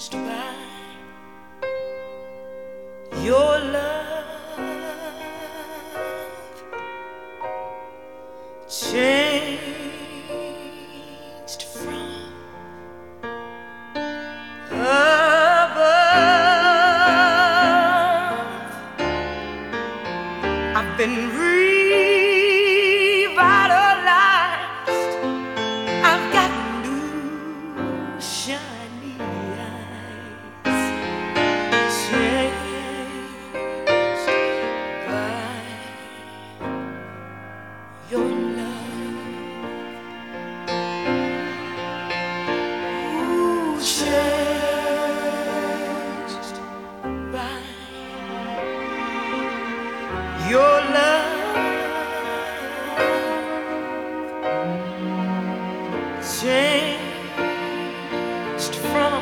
changed by your love, changed from above. I've been revitalized. I've got new shiny eyes, changed by your love. Ooh, changed by your love. Changed from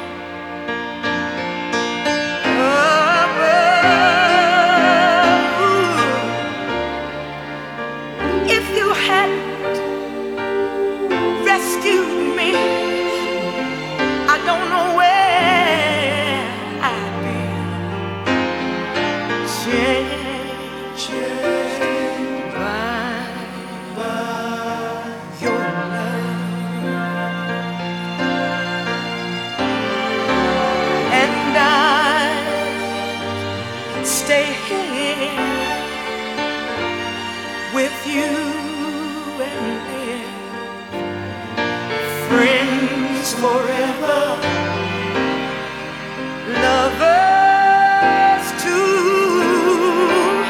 above. If you hadn't rescued me, I don't know where I'd be. Changed by your love. And I stay here with you and live friends forever, lovers too,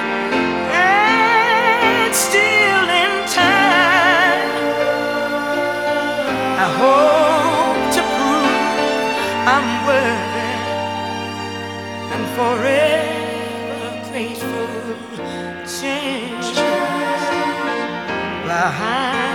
and still in time I hope to prove I'm worthy and forever grateful. Changed by